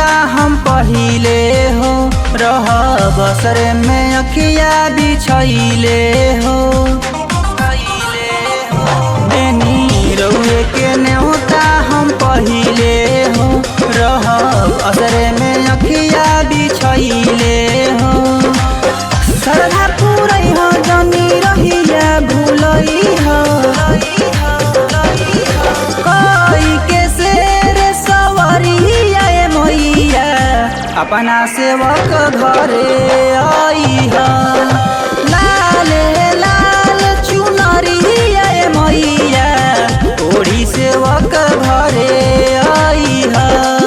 हम पहिले हो रह बसर में अखिया बिछैले हो बेनी रउए के नेवता हम पहिले हो रह बसर में अखिया बिछैले हो सरधा पुरै हो जनी रहिया भुलै हो कोई के शेर सवरिया मैया अपना सेवक घरे आई है लाल लाल चुनरिया मैया ओढ़ी सेवक घरे आई है।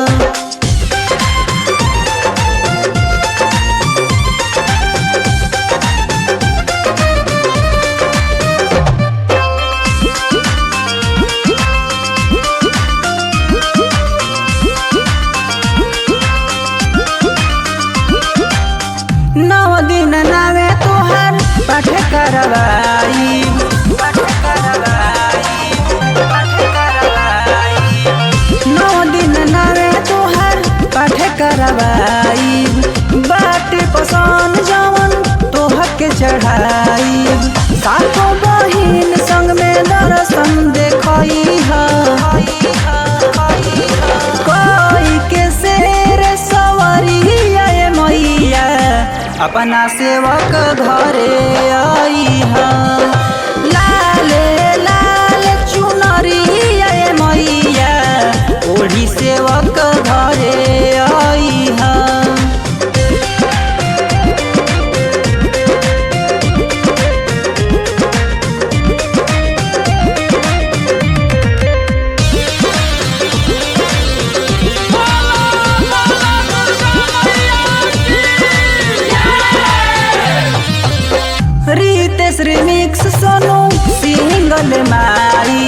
नौ दिन नावे तोहर पाठ करवाई नौ दिन नावे तोहर पाठ करवाई बाट पसंद जवन तोहके चढ़ाई सातों बहिन संग में दर्शन देखई है कोई के शेर सवरिया मैया अपना सेवक घरे आई है लाल लाल चुनरिया मैया ओढ़ी सेवक घरे आई है। रितेश रिमिक्स सोनू सिंगल माई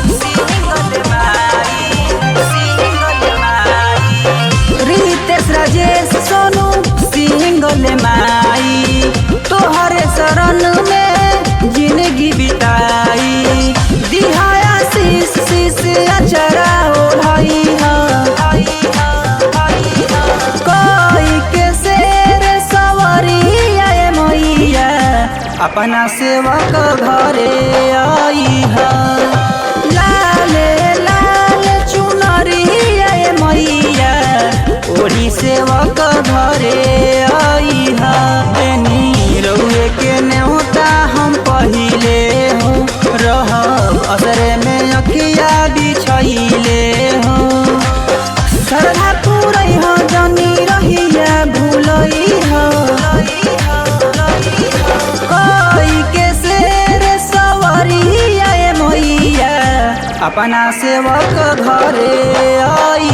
रितेश राजेश सोनू सिंगल माई तोहरे शरण में जिंदगी बिताई दिहाया शीश शीश अचरा ओढ़ाई कोई के शेर सवरिया मैया अपना सेवक घरे आई है लाल लाल चुनरिया मैया ओढ़ी सेवक घरे आई है बेनी रउए के नेवता हम पहिले हो रह असर में अखिया बिछैले हो सरधा पुरै हो जनी रहिया भुलै हो कोई के शेर सवरिया मैया अपना सेवक घरे आई